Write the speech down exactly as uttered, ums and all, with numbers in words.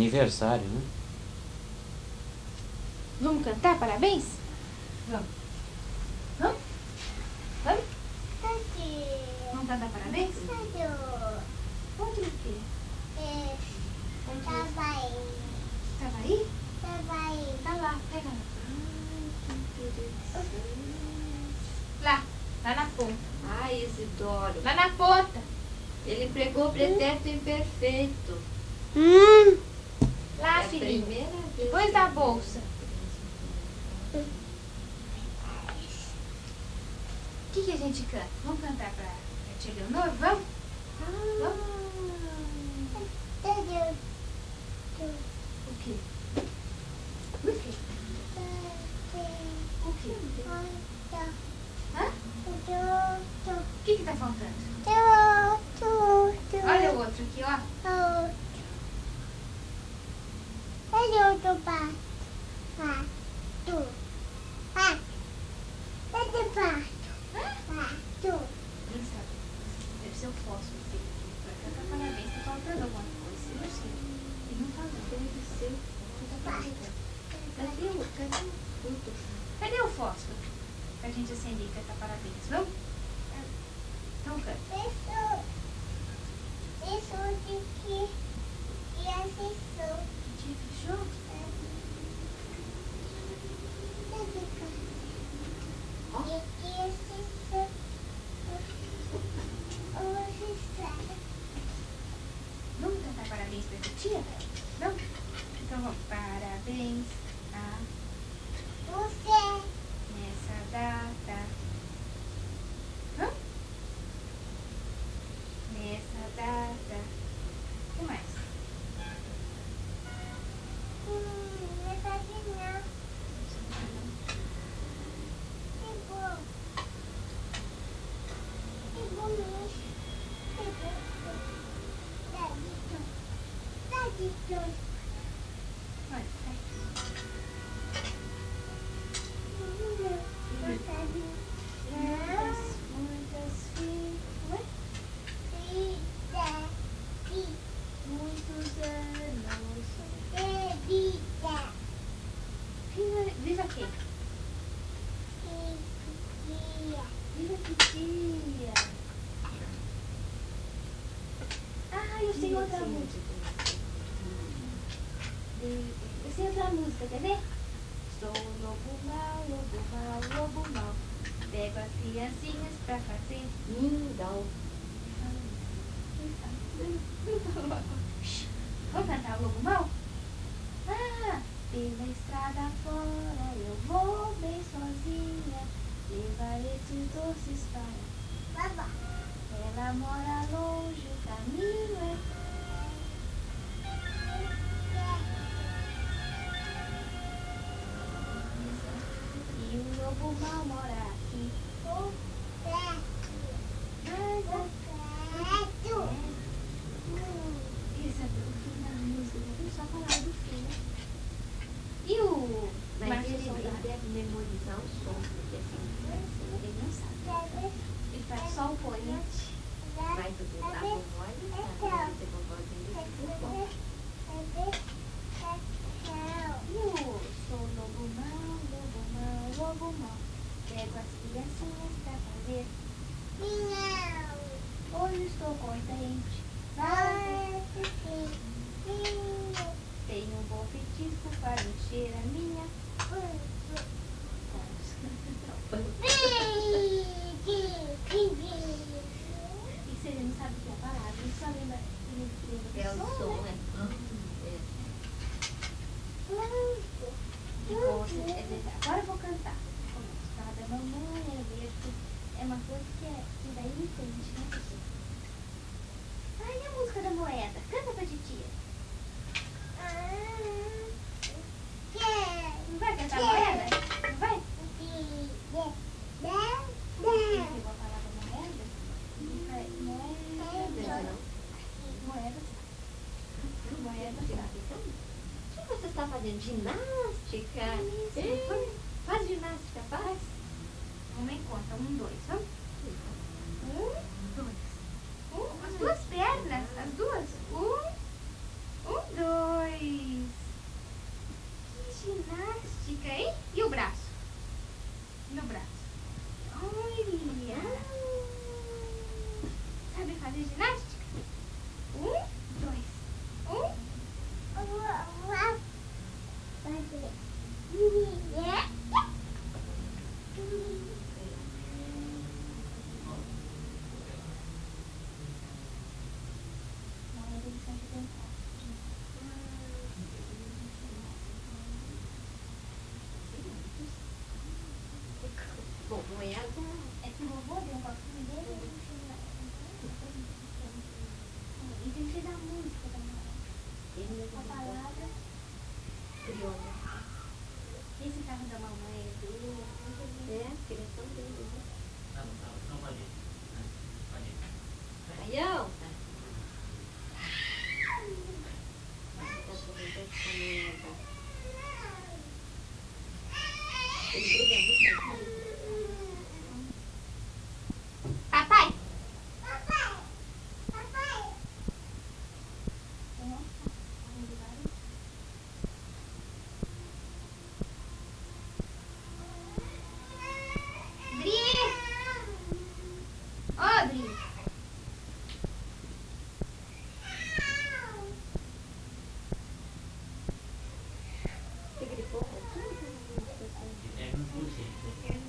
aniversário, né? Vamos cantar parabéns? Vamos. Vamos? Vamos? Vamos cantar parabéns? Onde o quê? Onde Tava aí. Tava aí? Tava aí. Tá lá, pega lá. Ai, que interessante. Lá, lá na ponta. Ai, Isidoro. Lá na ponta. Ele pregou o pretérito imperfeito. Hum. Lá, É a filhinho. primeira vez. Depois da bolsa. O que, que a gente canta? Vamos cantar pra, pra tia Leonor? Vamos? Vamos? O quê? O quê? O quê? Hã? O que que tá faltando? Olha o outro aqui, ó. Olha o outro pato. Pato. Pato. Cadê pato? Pato. Nem sabe. Deve ser o fósforo dele aqui. Pra cantar parabéns. Tá faltando alguma coisa? Eu não sei. Ele não falou. Deve ser. Cadê o, cadê o outro? Cadê o fósforo? Pra gente acender e cantar parabéns. Vamos? Então canta. Isso. Isso de que. E a sessão. O dia fechou? Vamos cantar parabéns pra tia? Vamos? Então vamos. Parabéns a Você. nessa data. Hã? Nessa data. O que mais? Hum, não tá aqui não. Pegou. Pegou mesmo. Pegou. Dadito. Dadito. Olha, tá aqui. Muitas, muitas filhas. Muitos anos. Viva, viva quem? Viva titia. Ah, eu sei outra música. Eu sei outra música, quer ver? Sou lobo mau, lobo mau, lobo mau. Pego as criancinhas pra fazer Mingau. Vamos cantar o lobo mau? Ah, pela estrada fora eu vou bem sozinha, levar esses doces para Babá. ela mora longe, o caminho é e o lobo mau mora aqui. Mas a Esse é o fim da música, eu só falar do fim, né? E o Mas Márcio ele, ele Soldado? deve memorizar o som, porque assim, Ele não sabe. Ele faz só o poente. mas o a vovó ele sabe, você vovózinho desse vovó. E o sou lobo mau, lobo mau, lobo mau. Pego as criancinhas pra fazer. Hoje estou contente. Vai, tenho um bom petisco para encher a minha. E se ele não sabe o que é a palavra, ele só lembra, ele lembra É do o som, né? é. E gosta, é verdade. Agora eu vou cantar. Começo. Cada mamãe é verde. É uma coisa que, é, que daí me entende, né? Ai, e a música da moeda? Canta pra titia. Não vai cantar a moeda? Não vai? Eu vou falar da moeda. Moeda. Moeda. Moeda. O que você está fazendo? Ginástica? Isso. Ei, faz ginástica, faz? Vamos em conta. Um, dois. Vamos? Um, dois. Um, as duas pernas. As duas. Um, um, dois. amanhã já. É que o vovô deu um coquinho dele e a gente não e tem que dar música da mãe. Ele mesmo A palavra. criou, né? Esse carro da mamãe é dele. É, porque ele é tão lindo, né? Não, não, não pode ir. Pode ir. Aí, ó. Tá tudo bem com ela. Ele briga muito com ele. Papai! Papai! Papai! Dri! Ô, Dri! Você gripou? É um pulseiro.